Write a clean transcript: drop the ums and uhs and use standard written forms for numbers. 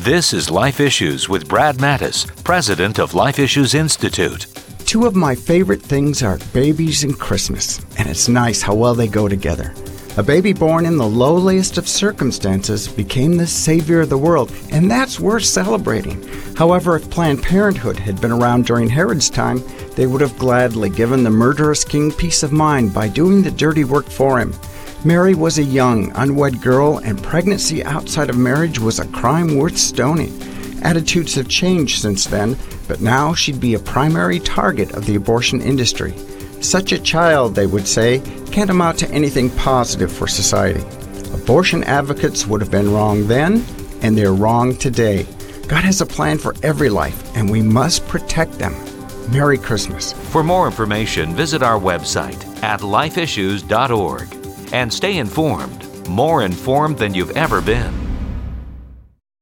This is Life Issues with Brad Mattis, president of Life Issues Institute. Two of my favorite things are babies and Christmas, and it's nice how well they go together. A baby born in the lowliest of circumstances became the savior of the world, and that's worth celebrating. However, if Planned Parenthood had been around during Herod's time, they would have gladly given the murderous king peace of mind by doing the dirty work for him. Mary was a young, unwed girl, and pregnancy outside of marriage was a crime worth stoning. Attitudes have changed since then, but now she'd be a primary target of the abortion industry. Such a child, they would say, can't amount to anything positive for society. Abortion advocates would have been wrong then, and they're wrong today. God has a plan for every life, and we must protect them. Merry Christmas. For more information, visit our website at lifeissues.org and stay informed, more informed than you've ever been.